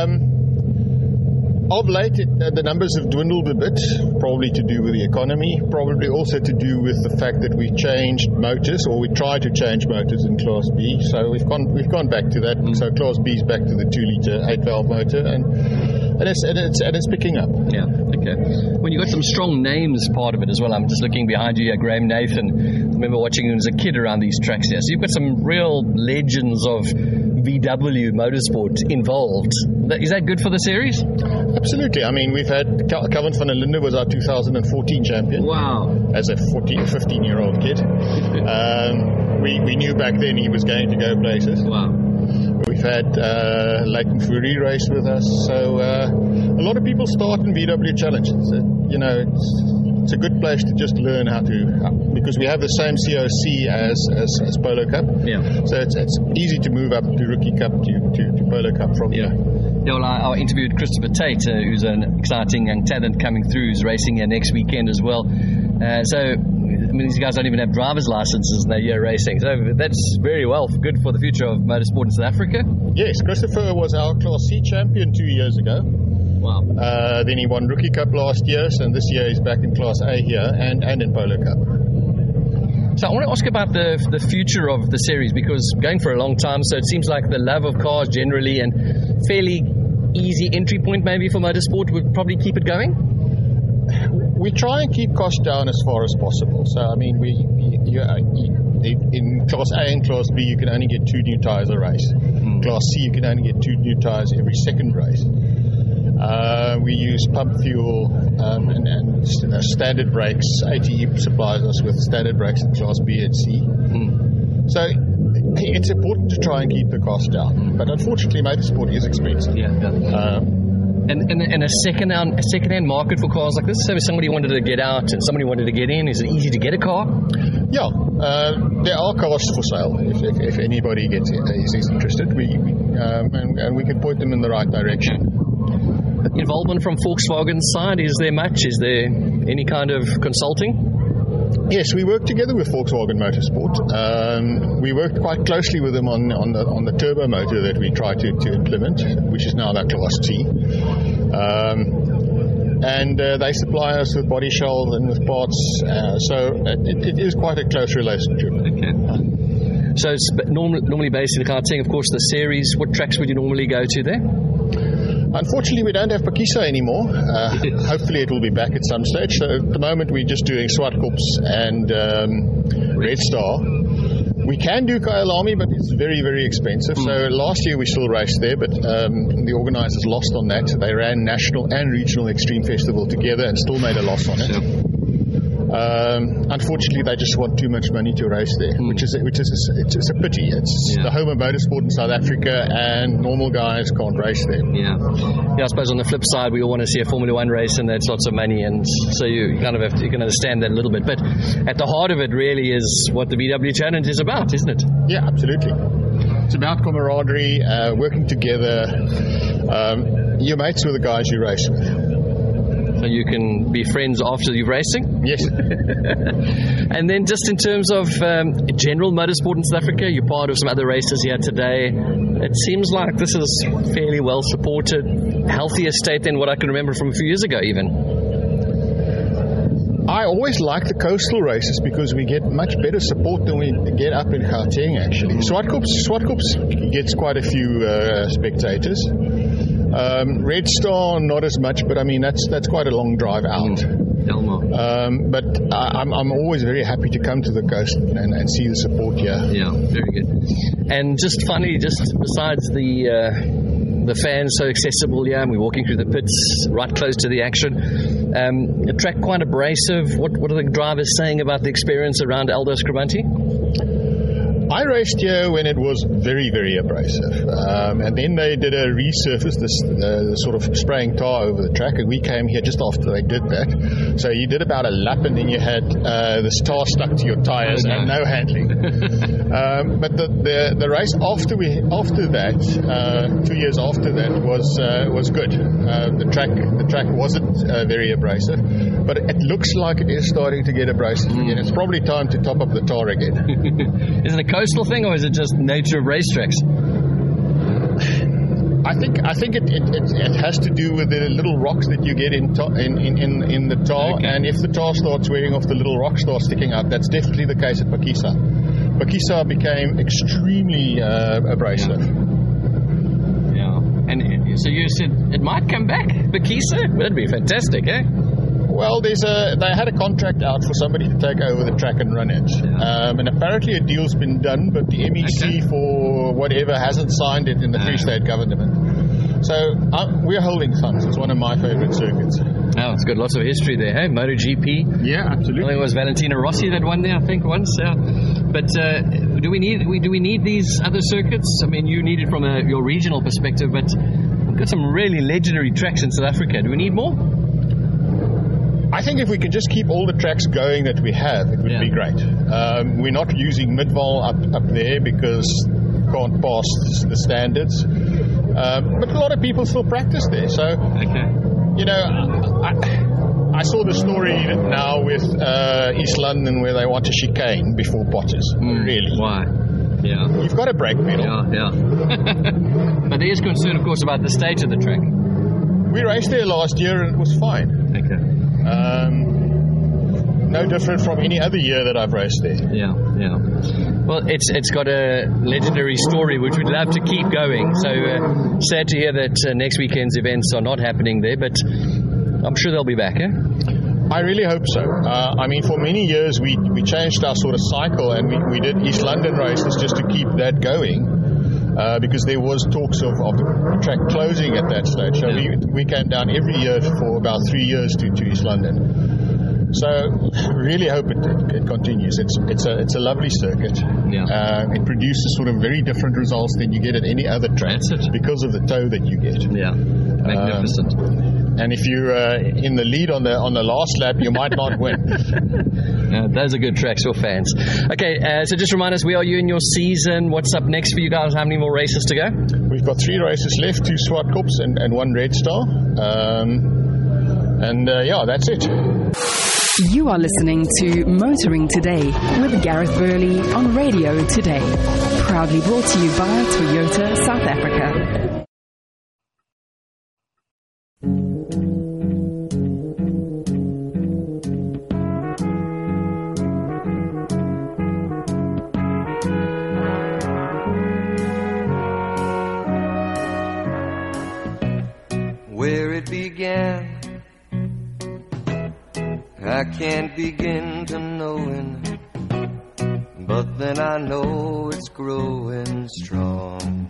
of late, the numbers have dwindled a bit, probably to do with the economy, probably also to do with the fact that we changed motors, or we tried to change motors in Class B. So we've gone back to that. So Class B is back to the 2 litre 8-valve motor, and it's picking up. Yeah. Okay. Well, you got some strong names part of it as well. I'm just looking behind you here, Graham Nathan. I remember watching him as a kid around these tracks here. So you've got some real legends of VW motorsport involved. Is that good for the series? Absolutely. I mean, we've had Calvin van der Linde was our 2014 champion. Wow. As a 15-year-old kid. We knew back then he was going to go places. Wow. We've had Leighton Fourie race with us. So a lot of people start in VW Challenge. It's a good place to just learn how to, because we have the same COC as Polo Cup. Yeah. So it's easy to move up to Rookie Cup to Polo Cup from here. Yeah, well, I interviewed Christopher Tate, who's an exciting young talent coming through, who's racing here next weekend as well. These guys don't even have driver's licenses and they're here racing. So that's very good for the future of motorsport in South Africa. Yes, Christopher was our Class C champion 2 years ago. Wow. Then he won Rookie Cup last year, and this year he's back in Class A here and in Polo Cup. So I want to ask about the future of the series, because going for a long time, so it seems like the love of cars generally and fairly easy entry point maybe for motorsport would probably keep it going? We try and keep costs down as far as possible. So, I mean, in Class A and Class B, you can only get 2 new tyres a race. Class C, you can only get 2 new tyres every second race. We use pump fuel and standard brakes. ATE supplies us with standard brakes in Class B and C. So it's important to try and keep the cost down. But unfortunately, motorsport is expensive. And a second-hand market for cars like this? So if somebody wanted to get out and somebody wanted to get in, is it easy to get a car? Yeah, there are cars for sale if anybody is interested. And we can point them in the right direction. Involvement from Volkswagen's side, is there much? Is there any kind of consulting? Yes, we work together with Volkswagen Motorsport. We worked quite closely with them on the turbo motor that we try to implement, which is now that Class T. And they supply us with body shells and with parts, so it is quite a close relationship. Okay. So it's normally based in Gauteng, of course, the series. What tracks would you normally go to there? Unfortunately, we don't have Phakisa anymore. Hopefully it will be back at some stage. So at the moment we're just doing Swartkops and Red Star. We can do Kyalami, but it's very, very expensive. So last year we still raced there, but the organisers lost on that. They ran National and Regional Extreme Festival together and still made a loss on it. Unfortunately, they just want too much money to race there, which is a pity. It's the home of motorsport in South Africa, and normal guys can't race there. Yeah, I suppose on the flip side, we all want to see a Formula One race, and that's lots of money, and so you kind of you can understand that a little bit. But at the heart of it, really, is what the VW Challenge is about, isn't it? Yeah, absolutely. It's about camaraderie, working together. You're mates with the guys you race with. So you can be friends after you're racing? Yes. And then just in terms of general motorsport in South Africa, you're part of some other races here today. It seems like this is fairly well supported, healthier state than what I can remember from a few years ago even. I always like the coastal races because we get much better support than we get up in Gauteng, actually. Swartkops gets quite a few spectators. Red Star, not as much, but I mean that's quite a long drive out. But I'm always very happy to come to the coast and see the support here. Yeah, very good. And just finally, just besides the the fans so accessible here. We're walking through the pits, right close to the action. A track quite abrasive. What are the drivers saying about the experience around Aldo Scribante? I raced here when it was very, very abrasive, and then they did a resurface, this sort of spraying tar over the track, and we came here just after they did that. So you did about a lap, and then you had this tar stuck to your tyres and no handling. But the race after that, 2 years after that, was good. The track wasn't very abrasive, but it looks like it is starting to get abrasive again. It's probably time to top up the tar again. Is it a coastal thing, or is it just nature of racetracks? I think it has to do with the little rocks that you get in the tar, okay. And if the tar starts wearing off, the little rocks start sticking out. That's definitely the case at Phakisa. Phakisa became extremely abrasive. Yeah, and so you said it might come back, Phakisa? That'd be fantastic, eh? Well, they had a contract out for somebody to take over the track and run it. And apparently a deal's been done, but the MEC for whatever hasn't signed it in the Free State government. So we're holding funds. It's one of my favorite circuits. Oh, it's got lots of history there, hey? MotoGP. Yeah, absolutely. I think it was Valentino Rossi that won there, I think, once. But do we need these other circuits? I mean, you need it from your regional perspective, but we've got some really legendary tracks in South Africa. Do we need more? I think if we can just keep all the tracks going that we have, it would be great. We're not using Midval up there because we can't pass the standards. But a lot of people still practice there. So, you know, I saw the story now with East London where they want to chicane before Potters. Really? Why? Yeah. You've got a brake pedal. Yeah. But there is concern, of course, about the state of the track. We raced there last year and it was fine. Okay. No different from any other year that I've raced there. Yeah. Well, it's got a legendary story which we'd love to keep going. So sad to hear that next weekend's events are not happening there, but I'm sure they'll be back, eh? I really hope so. I mean, for many years we changed our sort of cycle and we did East London races just to keep that going. Because there was talks of the track closing at that stage. So we came down every year for about 3 years to East London. So really hope it continues. It's a lovely circuit. Yeah. It produces sort of very different results than you get at any other track because of the tow that you get. Yeah, magnificent. And if you're in the lead on the last lap, you might not win. Those are good tracks for fans. Okay, so just remind us, where are you in your season? What's up next for you guys? How many more races to go? We've got 3 races left, 2 Swartkops and 1 Red Star. That's it. You are listening to Motoring Today with Gareth Burley on Radio Today. Proudly brought to you by Toyota South Africa. Where it began, I can't begin to knowing, but then I know it's growing strong.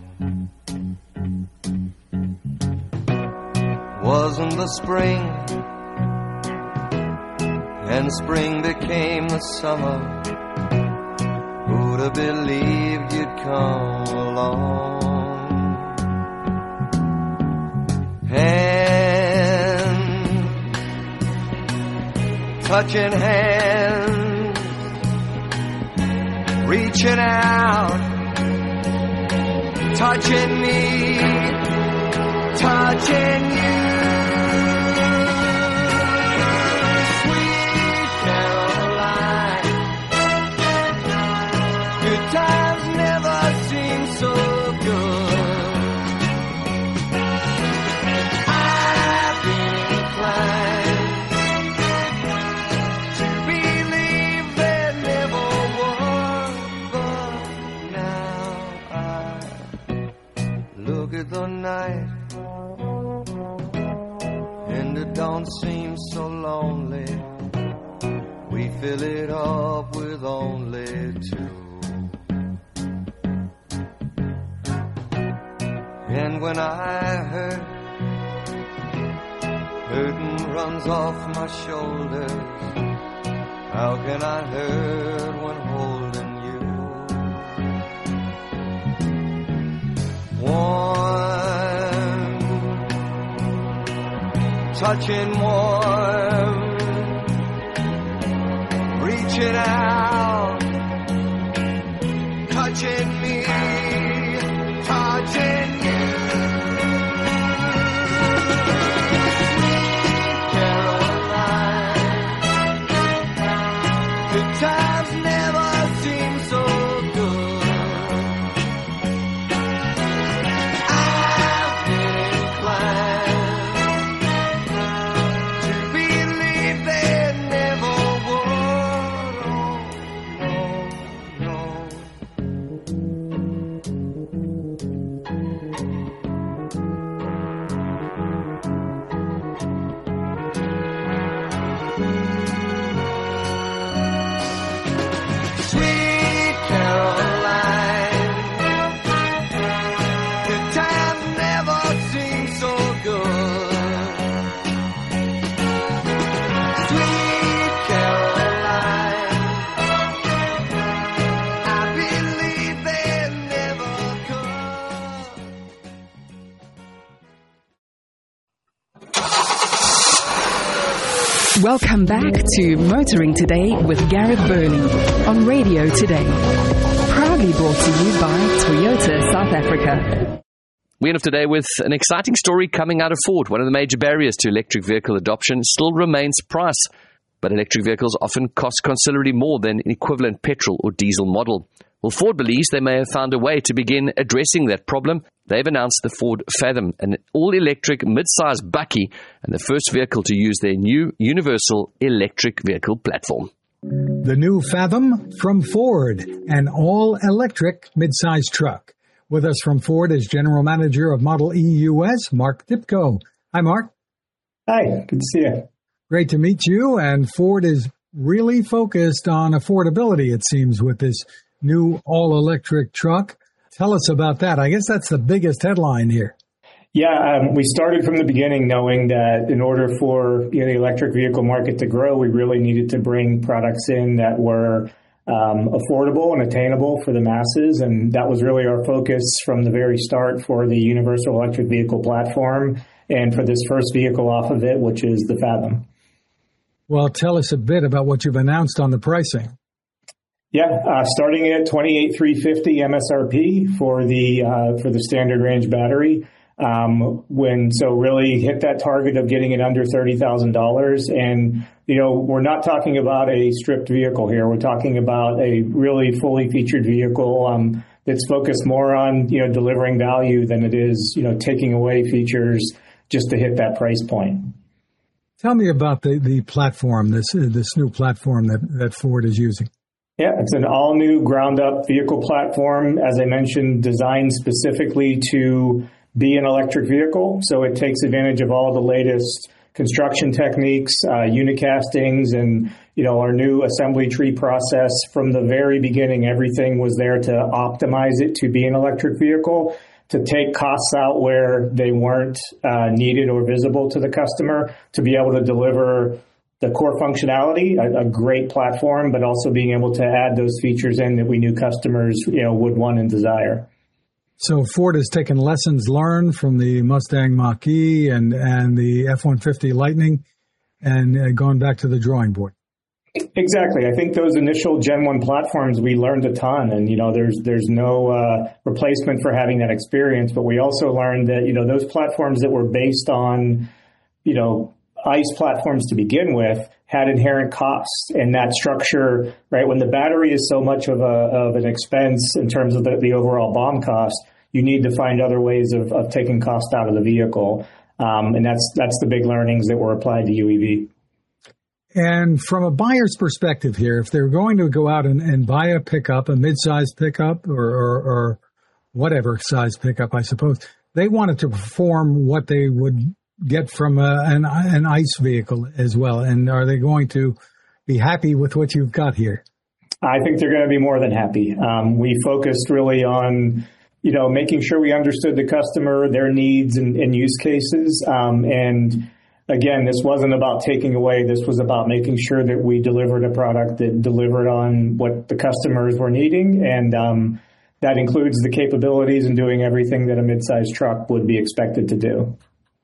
Wasn't the spring, and spring became the summer. Who'd have believed you'd come along? Touching hands, reaching out, touching me, touching you. Sweet Caroline, good times never seem so good. I've been inclined at the night, and it don't seem so lonely. We fill it up with only 2. And when I hurt. Hurting runs off my shoulders. How can I hurt when holding you? Warm, touching warm, reaching out, touching me, touching you. Times never seem so good. I've been inclined to believe they never would. Oh, no, Welcome back to Motoring Today with Gareth Burney on Radio Today. Proudly brought to you by Toyota South Africa. We end off today with an exciting story coming out of Ford. One of the major barriers to electric vehicle adoption still remains price, but electric vehicles often cost considerably more than an equivalent petrol or diesel model. Well, Ford believes they may have found a way to begin addressing that problem. They've announced the Ford Fathom, an all-electric mid-size bakkie and the first vehicle to use their new universal electric vehicle platform. The new Fathom from Ford, an all-electric mid-size truck. With us from Ford is General Manager of Model E US, Mark Dipko. Hi, Mark. Hi, good to see you. Great to meet you, and Ford is really focused on affordability, it seems, with this new all-electric truck. Tell us about that. I guess that's the biggest headline here. Yeah, we started from the beginning knowing that in order for the electric vehicle market to grow, we really needed to bring products in that were affordable and attainable for the masses. And that was really our focus from the very start for the universal electric vehicle platform and for this first vehicle off of it, which is the Fathom. Well, tell us a bit about what you've announced on the pricing. Yeah, starting at $28,350 MSRP for the standard range battery. Really hit that target of getting it under $30,000. And, we're not talking about a stripped vehicle here. We're talking about a really fully featured vehicle that's focused more on, delivering value than it is, taking away features just to hit that price point. Tell me about the platform, this new platform that Ford is using. Yeah, it's an all-new ground-up vehicle platform, as I mentioned, designed specifically to be an electric vehicle. So it takes advantage of all the latest construction techniques, unicastings, and our new assembly tree process. From the very beginning, everything was there to optimize it to be an electric vehicle, to take costs out where they weren't needed or visible to the customer, to be able to deliver the core functionality, a great platform, but also being able to add those features in that we knew customers, would want and desire. So Ford has taken lessons learned from the Mustang Mach-E and the F-150 Lightning and gone back to the drawing board. Exactly. I think those initial Gen 1 platforms, we learned a ton, and, there's no replacement for having that experience. But we also learned that, those platforms that were based on, ICE platforms to begin with had inherent costs, and that structure, right? When the battery is so much of an expense in terms of the overall BOM cost, you need to find other ways of taking cost out of the vehicle. And that's the big learnings that were applied to UEV. And from a buyer's perspective here, if they're going to go out and buy a pickup, a mid-size pickup or whatever size pickup, I suppose, they want it to perform what they would get from an ICE vehicle as well. And are they going to be happy with what you've got here? I think they're going to be more than happy. We focused really on, making sure we understood the customer, their needs and use cases. And again, this wasn't about taking away. This was about making sure that we delivered a product that delivered on what the customers were needing. And that includes the capabilities and doing everything that a mid-sized truck would be expected to do.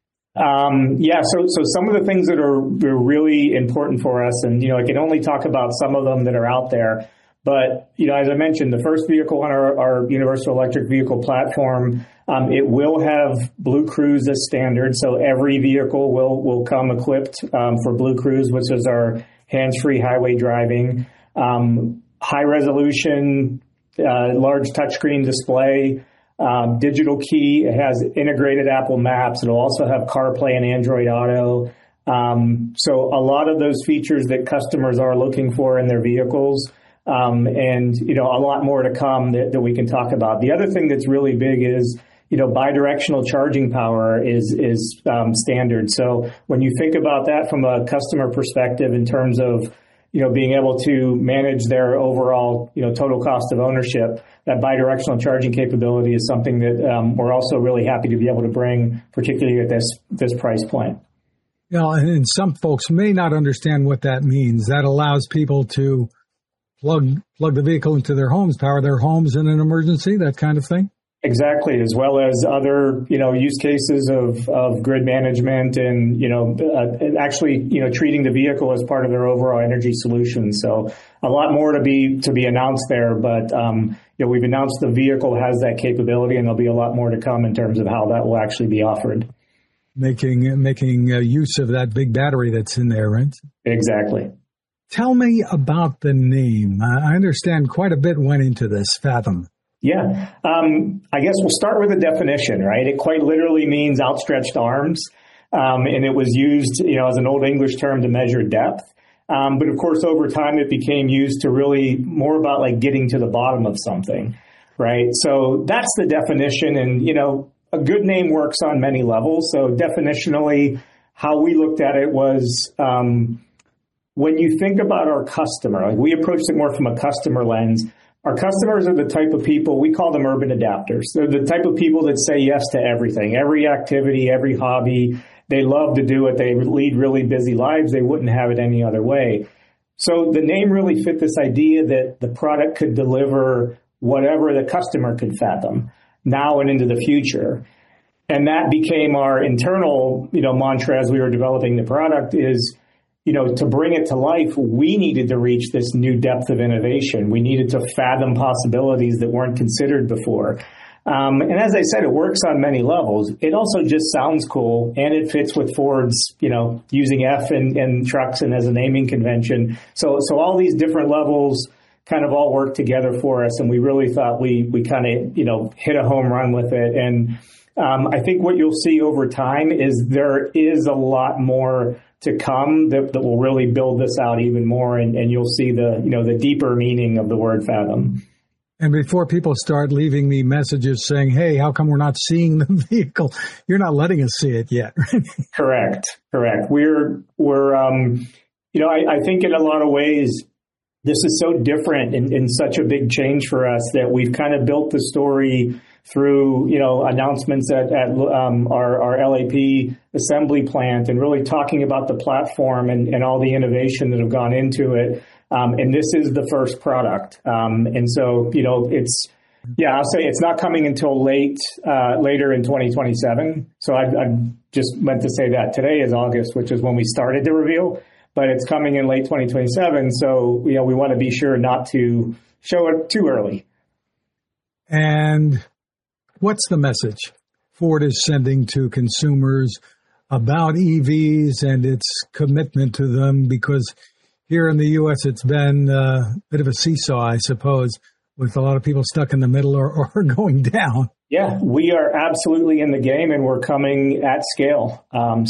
So some of the things that are really important for us, and, I can only talk about some of them that are out there. But, as I mentioned, the first vehicle on our universal electric vehicle platform, it will have BlueCruise as standard. So every vehicle will come equipped for BlueCruise, which is our hands-free highway driving. High resolution, large touchscreen display, digital key. It has integrated Apple Maps. It'll also have CarPlay and Android Auto. So a lot of those features that customers are looking for in their vehicles. And a lot more to come that we can talk about. The other thing that's really big is, bidirectional charging power is standard. So when you think about that from a customer perspective in terms of, being able to manage their overall, total cost of ownership, that bidirectional charging capability is something that we're also really happy to be able to bring, particularly at this price point. And some folks may not understand what that means. That allows people to plug the vehicle into their homes, power their homes in an emergency, that kind of thing? Exactly, as well as other, use cases of grid management and, actually, treating the vehicle as part of their overall energy solution. So a lot more to be announced there, but, we've announced the vehicle has that capability, and there'll be a lot more to come in terms of how that will actually be offered. Making use of that big battery that's in there, right? Exactly. Tell me about the name. I understand quite a bit went into this, Fathom. Yeah. I guess we'll start with the definition, right? It quite literally means outstretched arms. And it was used, as an Old English term to measure depth. But of course, over time, it became used to really more about like getting to the bottom of something, right? So that's the definition. And, a good name works on many levels. So definitionally, how we looked at it was, when you think about our customer, like we approached it more from a customer lens. Our customers are the type of people, we call them urban adapters. They're the type of people that say yes to everything, every activity, every hobby. They love to do it. They lead really busy lives. They wouldn't have it any other way. So the name really fit this idea that the product could deliver whatever the customer could fathom now and into the future. And that became our internal, mantra as we were developing the product is, to bring it to life, we needed to reach this new depth of innovation. We needed to fathom possibilities that weren't considered before. And as I said, it works on many levels. It also just sounds cool, and it fits with Ford's, using F in trucks and as a naming convention. So all these different levels kind of all work together for us, and we really thought we kind of, hit a home run with it. And I think what you'll see over time is there is a lot more to come that will really build this out even more, and you'll see the deeper meaning of the word fathom. And before people start leaving me messages saying, hey, how come we're not seeing the vehicle? You're not letting us see it yet. Correct. We're I think in a lot of ways, this is so different and such a big change for us that we've kind of built the story through, announcements at our LAP assembly plant and really talking about the platform and all the innovation that have gone into it. And this is the first product. And so, I'll say it's not coming until later in 2027. So I just meant to say that today is August, which is when we started the reveal, but it's coming in late 2027. So, we want to be sure not to show it too early. And what's the message Ford is sending to consumers about EVs and its commitment to them? Because here in the U.S., it's been a bit of a seesaw, I suppose, with a lot of people stuck in the middle or going down. Yeah, we are absolutely in the game, and we're coming at scale.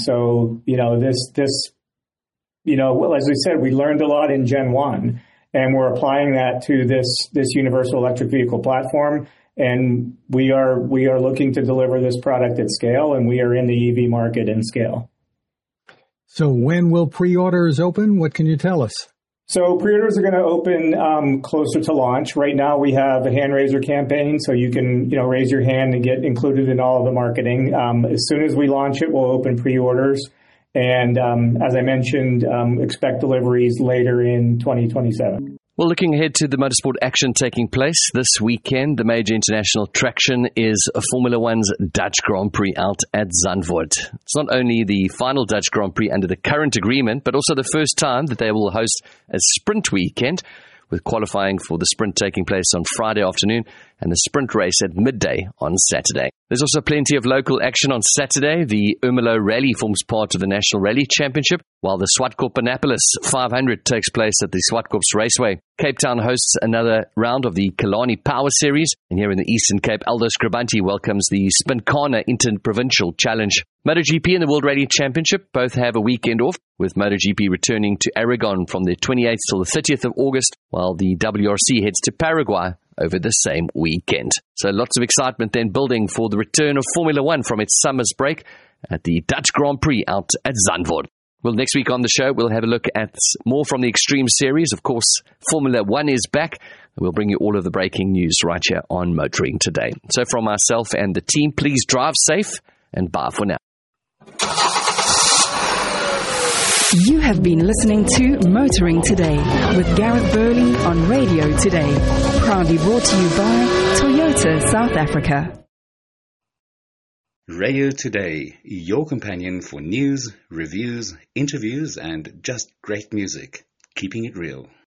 As we said, we learned a lot in Gen 1, and we're applying that to this universal electric vehicle platform. And we are looking to deliver this product at scale, and we are in the EV market in scale. So when will pre-orders open? What can you tell us? So pre-orders are going to open closer to launch. Right now we have a hand raiser campaign, so you can raise your hand and get included in all of the marketing. As soon as we launch it, we'll open pre-orders. And as I mentioned, expect deliveries later in 2027. Well, looking ahead to the motorsport action taking place this weekend, the major international attraction is Formula One's Dutch Grand Prix out at Zandvoort. It's not only the final Dutch Grand Prix under the current agreement, but also the first time that they will host a sprint weekend, with qualifying for the sprint taking place on Friday afternoon and the sprint race at midday on Saturday. There's also plenty of local action on Saturday. The Ermelo Rally forms part of the National Rally Championship, while the Zwartkop Annapolis 500 takes place at the Zwartkops Raceway. Cape Town hosts another round of the Kalani Power Series, and here in the Eastern Cape, Aldo Scribanti welcomes the Spincana Interprovincial Challenge. MotoGP and the World Rally Championship both have a weekend off, with MotoGP returning to Aragon from the 28th till the 30th of August, while the WRC heads to Paraguay over the same weekend. So lots of excitement then building for the return of Formula One from its summer's break at the Dutch Grand Prix out at Zandvoort. Well, next week on the show, we'll have a look at more from the Extreme Series. Of course, Formula One is back. We'll bring you all of the breaking news right here on Motoring Today. So from myself and the team, please drive safe and bye for now. You have been listening to Motoring Today with Gareth Burley on Radio Today. Proudly brought to you by Toyota South Africa. Radio Today, your companion for news, reviews, interviews, and just great music. Keeping it real.